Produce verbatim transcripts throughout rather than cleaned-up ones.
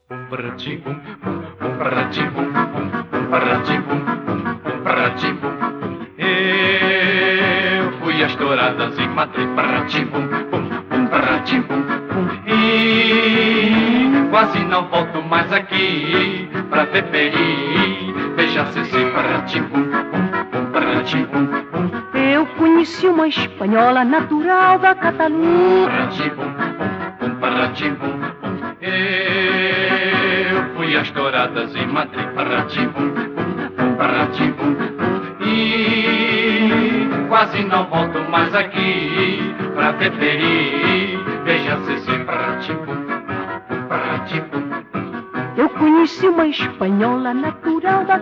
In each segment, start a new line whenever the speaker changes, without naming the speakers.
Bum para ti bum, bum para ti bum, bum para ti bum, bum para ti bum. Eu fui às touradas e matei para ti bum, bum, bum para ti bum, bum. E quase não volto mais aqui pra ver peri. Veja se se para ti bum, bum, bum para ti bum, bum.
Eu conheci uma espanhola natural da Catalunha.
Para ti bum, bum, bum para ti bum, bum. Eu fui às touradas e matei para ti bum, bum, bum para ti bum, bum. E quase não volto mais aqui pra ver peri. Veja se se para ti bum, bum para ti bum.
Eu conheci uma espanhola natural da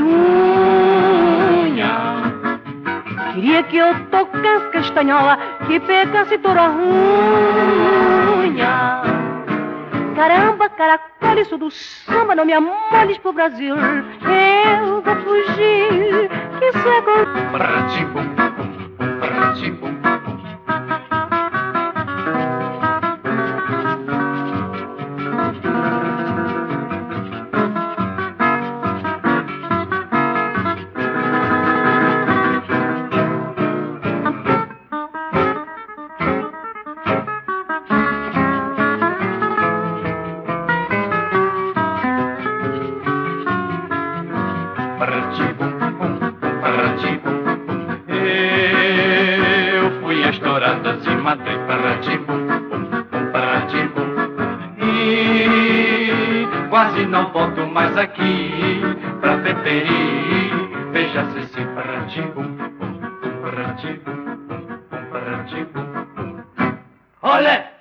Catalunha. Queria que eu tocasse castanhola, que pegasse toda a unha. Caramba, caracol, isso do samba, não me amoles pro Brasil. Eu vou fugir, que cego.
Para ti bum, bum, bum para ti bum. Para ti bum, bum, para ti bum, bum. Eu fui às touradas e matei para ti bum, bum, bum para ti bum. E quase não volto mais aqui pra ver peri. Veja se se para ti bum, bum, bum para ti bum, bum, bum para ti bum, bum. Olé!